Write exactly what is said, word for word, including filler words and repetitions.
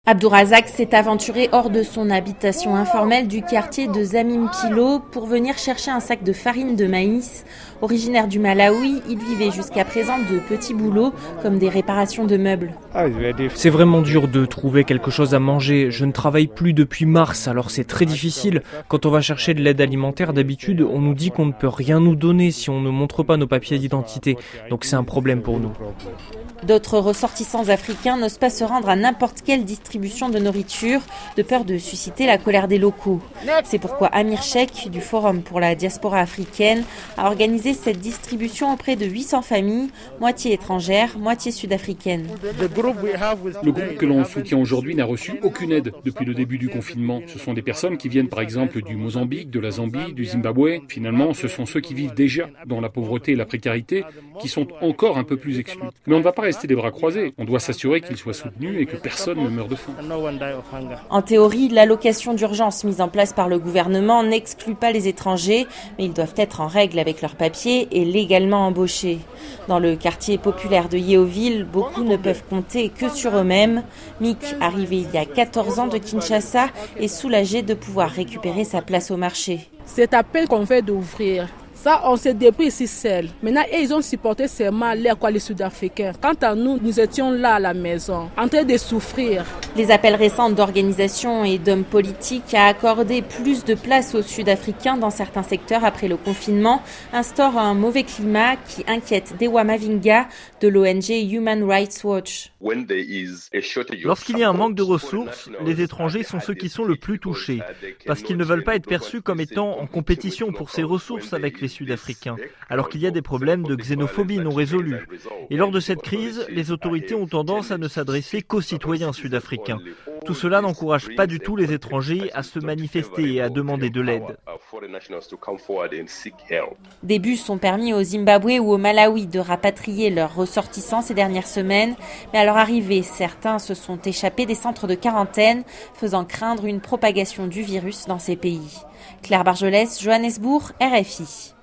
Abdourazak s'est aventuré hors de son habitation informelle du quartier de Zamimpilo pour venir chercher un sac de farine de maïs. Originaire du Malawi, il vivait jusqu'à présent de petits boulots comme des réparations de meubles. C'est vraiment dur de trouver quelque chose à manger. Je ne travaille plus depuis mars, alors c'est très difficile. Quand on va chercher de l'aide alimentaire, d'habitude, on nous dit qu'on ne peut rien nous donner si on ne montre pas nos papiers d'identité. Donc c'est un problème pour nous. D'autres ressortissants africains n'osent pas se rendre à n'importe quelle distribution de nourriture, de peur de susciter la colère des locaux. C'est pourquoi Amir Cheikh, du Forum pour la diaspora africaine, a organisé cette distribution auprès de huit cents familles, moitié étrangères, moitié sud-africaines. Le groupe que l'on soutient aujourd'hui n'a reçu aucune aide depuis le début du confinement. Ce sont des personnes qui viennent par exemple du Mozambique, de la Zambie, du Zimbabwe. Finalement, ce sont ceux qui vivent déjà dans la pauvreté et la précarité qui sont encore un peu plus exclus. Mais on ne va pas rester les bras croisés. On doit s'assurer qu'ils soient soutenus et que personne ne meure de faim. En théorie, l'allocation d'urgence mise en place par le gouvernement n'exclut pas les étrangers, mais ils doivent être en règle avec leurs papiers et légalement embauchés. Dans le quartier populaire de Yeoville, beaucoup ne peuvent compter que sur eux-mêmes. Mick, arrivé il y a quatorze ans de Kinshasa, est soulagé de pouvoir récupérer sa place au marché. Cet appel qu'on fait d'ouvrir, ça, on s'est débrouillé ici seul. Maintenant, ils ont supporté seulement l'air quoi les Sud-Africains. Quant à nous, nous étions là à la maison, en train de souffrir. Les appels récents d'organisations et d'hommes politiques à accorder plus de place aux Sud-Africains dans certains secteurs après le confinement instaurent un mauvais climat qui inquiète Dewa Mavinga de l'O N G Human Rights Watch. Lorsqu'il y a un manque de ressources, les étrangers sont ceux qui sont le plus touchés, parce qu'ils ne veulent pas être perçus comme étant en compétition pour ces ressources avec les Sud-Africains, alors qu'il y a des problèmes de xénophobie non résolus. Et lors de cette crise, les autorités ont tendance à ne s'adresser qu'aux citoyens sud-africains. Tout cela n'encourage pas du tout les étrangers à se manifester et à demander de l'aide. Des bus ont permis au Zimbabwe ou au Malawi de rapatrier leurs ressortissants ces dernières semaines, mais à leur arrivée, certains se sont échappés des centres de quarantaine, faisant craindre une propagation du virus dans ces pays. Claire Bargelès, Johannesburg, R F I.